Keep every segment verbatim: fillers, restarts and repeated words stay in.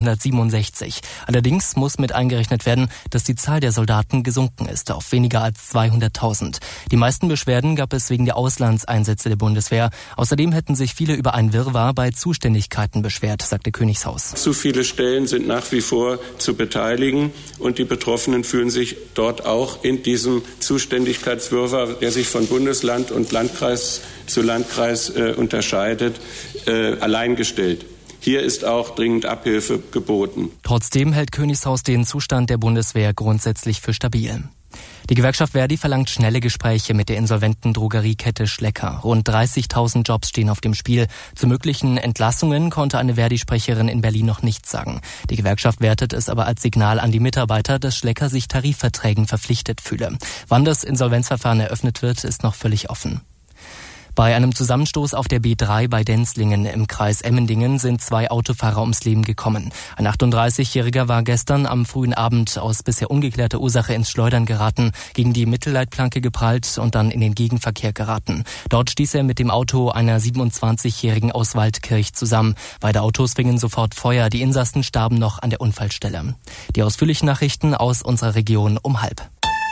neunzehnhundertsiebenundsechzig. Allerdings muss mit eingerechnet werden, dass die Zahl der Soldaten gesunken ist auf weniger als zweihunderttausend. Die meisten Beschwerden gab es wegen der Auslandseinsätze der Bundeswehr. Außerdem hätten sich viele über ein Wirrwarr bei Zuständigkeiten beschwert, sagte Königshaus. Zu viele Stellen sind nach wie vor zu beteiligen und die Betroffenen fühlen sich dort auch in diesem Zuständigkeitswirrwarr, der sich von Bundesland und Landkreis zu Landkreis äh, unterscheidet, äh, alleingestellt. Hier ist auch dringend Abhilfe geboten. Trotzdem hält Königshaus den Zustand der Bundeswehr grundsätzlich für stabil. Die Gewerkschaft Verdi verlangt schnelle Gespräche mit der insolventen Drogeriekette Schlecker. Rund dreißigtausend Jobs stehen auf dem Spiel. Zu möglichen Entlassungen konnte eine Verdi-Sprecherin in Berlin noch nichts sagen. Die Gewerkschaft wertet es aber als Signal an die Mitarbeiter, dass Schlecker sich Tarifverträgen verpflichtet fühle. Wann das Insolvenzverfahren eröffnet wird, ist noch völlig offen. Bei einem Zusammenstoß auf der B drei bei Denzlingen im Kreis Emmendingen sind zwei Autofahrer ums Leben gekommen. Ein achtunddreißigjähriger war gestern am frühen Abend aus bisher ungeklärter Ursache ins Schleudern geraten, gegen die Mittelleitplanke geprallt und dann in den Gegenverkehr geraten. Dort stieß er mit dem Auto einer siebenundzwanzigjährigen aus Waldkirch zusammen. Beide Autos fingen sofort Feuer. Die Insassen starben noch an der Unfallstelle. Die ausführlichen Nachrichten aus unserer Region um halb.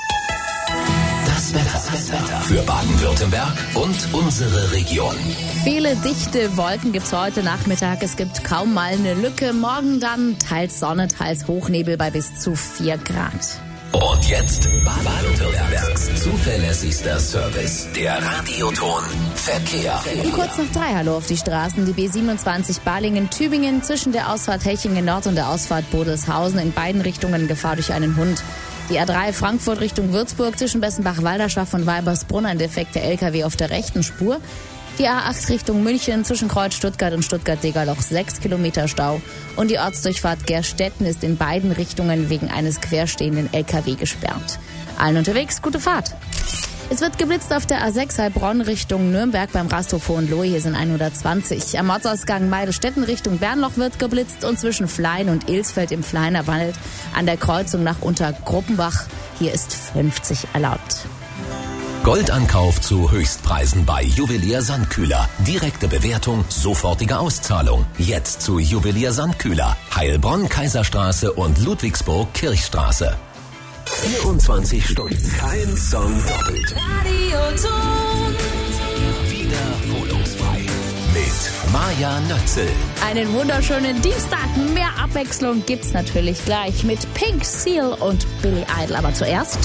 Das Wetter für Baden-Württemberg und unsere Region. Viele dichte Wolken gibt's heute Nachmittag. Es gibt kaum mal eine Lücke. Morgen dann teils Sonne, teils Hochnebel bei bis zu vier Grad. Und jetzt Baden-Württembergs zuverlässigster Service. Der Radioton Verkehr. Um kurz nach drei, hallo auf die Straßen. Die B siebenundzwanzig Balingen-Tübingen zwischen der Ausfahrt Hechingen-Nord und der Ausfahrt Bodelshausen in beiden Richtungen Gefahr durch einen Hund. Die A drei Frankfurt Richtung Würzburg zwischen Bessenbach-Walderschaft und Weibersbrunn ein defekter L K W auf der rechten Spur. Die A acht Richtung München zwischen Kreuz Stuttgart und Stuttgart-Degerloch sechs Kilometer Stau. Und die Ortsdurchfahrt Gerstetten ist in beiden Richtungen wegen eines querstehenden L K W gesperrt. Allen unterwegs, gute Fahrt. Es wird geblitzt auf der A sechs Heilbronn Richtung Nürnberg beim Rasthof Hohenlohe, hier sind hundertzwanzig. Am Ortsausgang Meidelstetten Richtung Bernloch wird geblitzt und zwischen Flein und Ilsfeld im Fleiner Wald an der Kreuzung nach Untergruppenbach, hier ist fünfzig erlaubt. Goldankauf zu Höchstpreisen bei Juwelier Sandkühler. Direkte Bewertung, sofortige Auszahlung. Jetzt zu Juwelier Sandkühler. Heilbronn Kaiserstraße und Ludwigsburg Kirchstraße. vierundzwanzig Stunden, kein Song doppelt. Radioton. Wiederholungsfrei. Mit Maja Nötzel. Einen wunderschönen Dienstag. Mehr Abwechslung gibt's natürlich gleich mit Pink Seal und Billy Idol. Aber zuerst...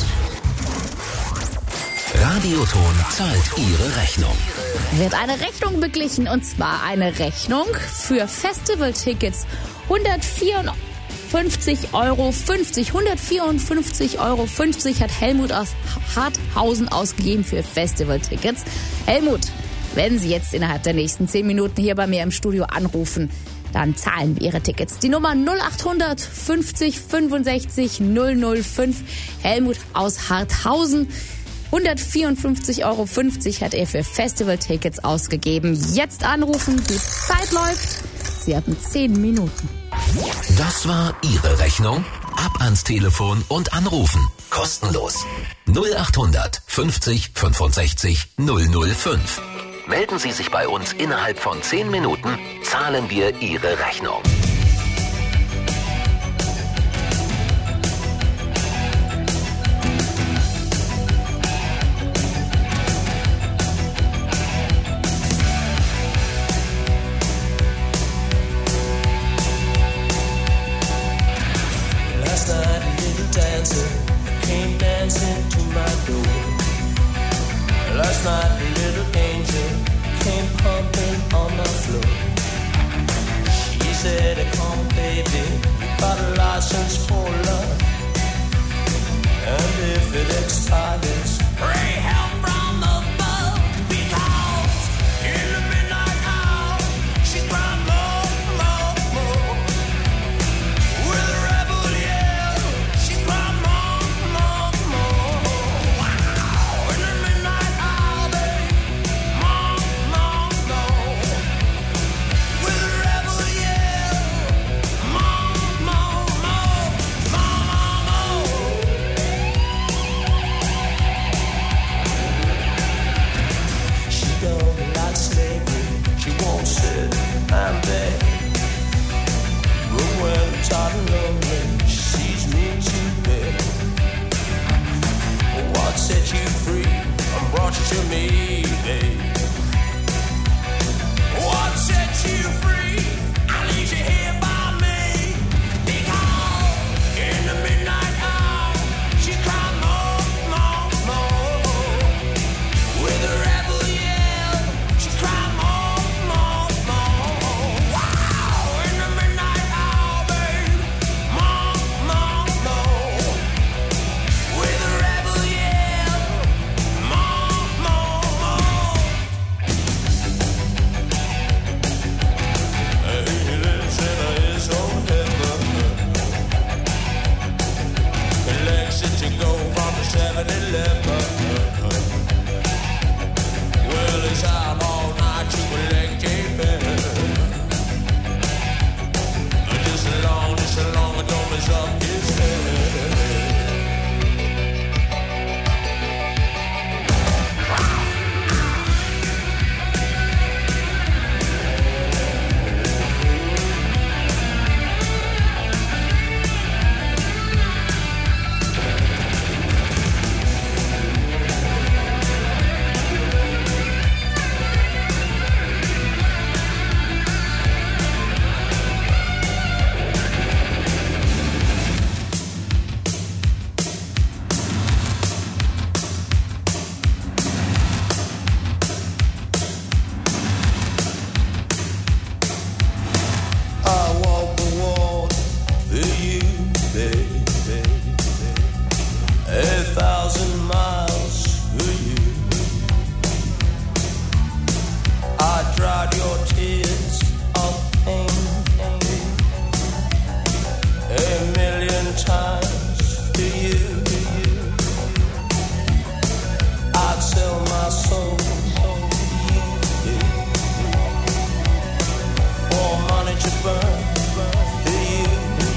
Radioton zahlt Ihre Rechnung. Wird eine Rechnung beglichen, und zwar eine Rechnung für Festivaltickets. hundertvierundfünfzig Euro fünfzig. hundertvierundfünfzig Euro fünfzig hat Helmut aus Harthausen ausgegeben für Festivaltickets. Helmut, wenn Sie jetzt innerhalb der nächsten zehn Minuten hier bei mir im Studio anrufen, dann zahlen wir Ihre Tickets. Die Nummer null achthundert fünfzig fünfundsechzig null null fünf. Helmut aus Harthausen. hundertvierundfünfzig Euro fünfzig hat er für Festivaltickets ausgegeben. Jetzt anrufen, die Zeit läuft. Sie haben zehn Minuten. Das war Ihre Rechnung. Ab ans Telefon und anrufen. Kostenlos. null achthundert fünfzig fünfundsechzig null null fünf. Melden Sie sich bei uns innerhalb von zehn Minuten, zahlen wir Ihre Rechnung. Came dancing to my door. Last night a little angel came pumping on the floor. She said, come baby, got a license for love. And if it expires, pray help from above. Because in the midnight hour, she cried more, more, more. With a rebel yell, she cried more, more, more. Wow. In the midnight hour, babe, more, more, more. With a rebel yell, more, more, more. times to you. I'd sell my soul to you for money to burn to you.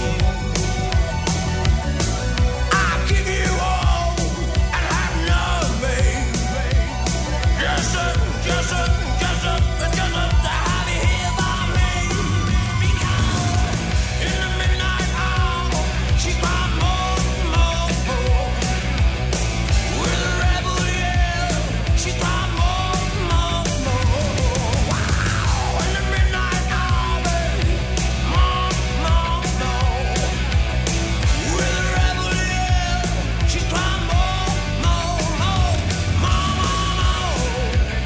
I'll give you all and have nothing. Just a, just a, just a, just a to have you here by me. Because in the midnight hour, she cried more, more, more. With a rebel yell, she cried more, more, more. Wow, in the midnight hour, baby, more, more, more. With a rebel yell, she cried more, more, more, more, more, more.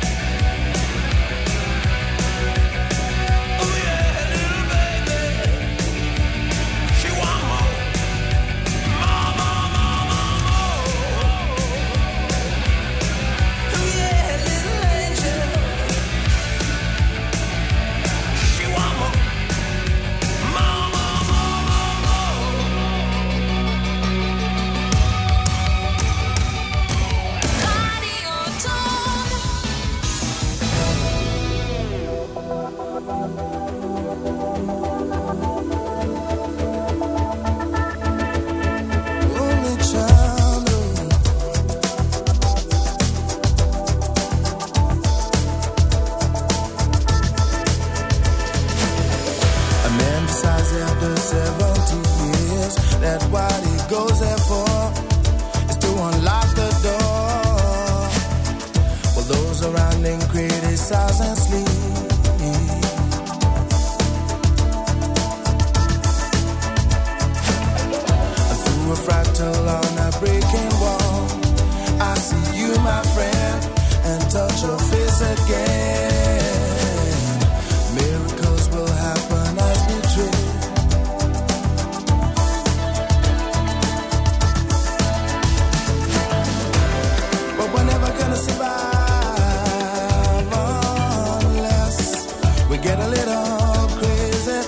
Oh yeah, little baby, she want more, more, more, more, more, more. Oh yeah, little angel, she want more, more, more, more, Only child, a man decides after seventy years that what he goes there for is to unlock the door. While those around him criticize and sleep. Through a fractal on a breaking wall, I see you, my friend, and touch your face again. Miracles will happen as we dream. But we're never gonna survive unless we get a little crazy.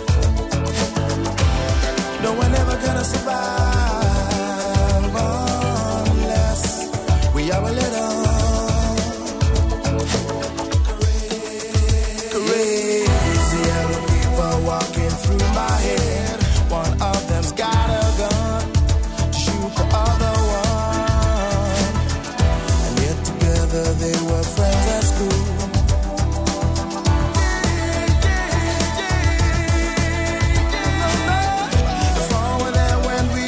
No, we're never gonna survive unless we are a little crazy. Yellow people walking through my head. One of them's got a gun to shoot the other one. And yet together they were friends at school. If all were there when we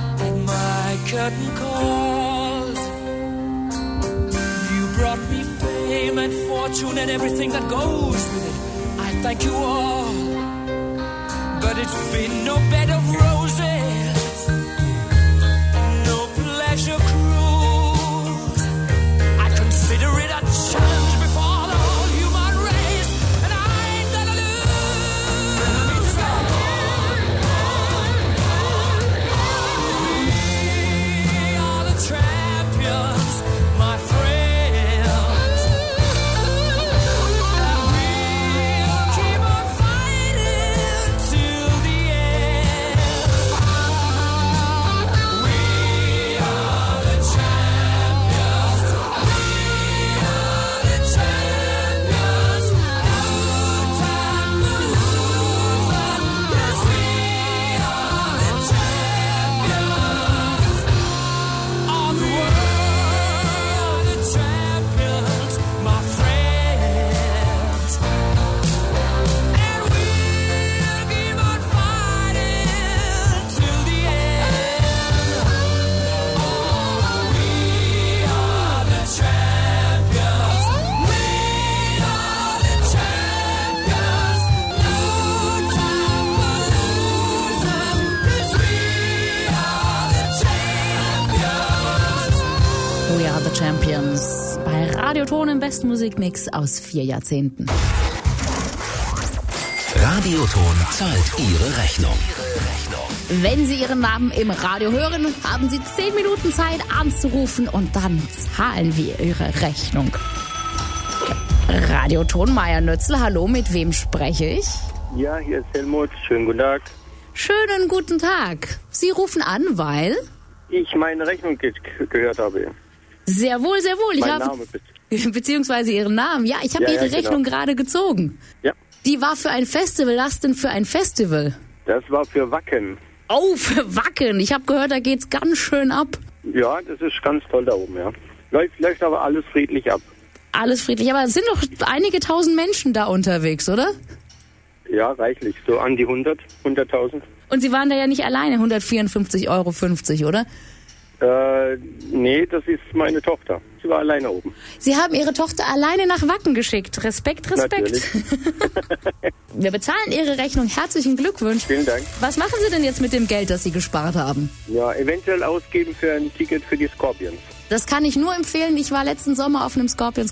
curtain calls. You brought me fame and fortune and everything that goes with it. I thank you all, but it's been no bed of roses, no pleasure cruise. I consider it a challenge before the whole human race, and I ain't gonna lose. We are the champions, my friends, and we'll keep on fighting till the end. We are the champions. We are the champions. No time for losers. Yes, we are the champions of the world. The champions, my friends. And we'll keep on fighting till the end. Oh, we are the champions. We are the champions. No time for losers, 'cause we are the champions. We are the Champions. Bei Radioton im besten Musikmix aus vier Jahrzehnten. Radioton zahlt Ihre Rechnung. Wenn Sie Ihren Namen im Radio hören, haben Sie zehn Minuten Zeit anzurufen und dann zahlen wir Ihre Rechnung. Radioton Meier-Nötzl, hallo, mit wem spreche ich? Ja, hier ist Helmut. Schönen guten Tag. Schönen guten Tag. Sie rufen an, weil... Ich meine Rechnung ge gehört habe. Sehr wohl, sehr wohl. Ich Mein habe Name bitte. beziehungsweise Ihren Namen. Ja, ich habe Ja, Ihre ja, genau. Rechnung gerade gezogen. Ja, Die war für ein Festival. Was denn für ein Festival? das war für Wacken. Oh, für Wacken. Ich habe gehört, da geht's ganz schön ab. Ja, das ist ganz toll da oben, ja. Läuft, läuft aber alles friedlich ab. Alles friedlich. Aber es sind doch einige tausend Menschen da unterwegs, oder? Ja, reichlich. So an die hundert, hunderttausend. Und Sie waren da ja nicht alleine. hundertvierundfünfzig Euro fünfzig, oder? Äh, nee, das ist meine Tochter. Sie war alleine oben. Sie haben Ihre Tochter alleine nach Wacken geschickt. Respekt, Respekt. Natürlich. Wir bezahlen Ihre Rechnung. Herzlichen Glückwunsch. Vielen Dank. Was machen Sie denn jetzt mit dem Geld, das Sie gespart haben? Ja, eventuell ausgeben für ein Ticket für die Scorpions. Das kann ich nur empfehlen. Ich war letzten Sommer auf einem Scorpions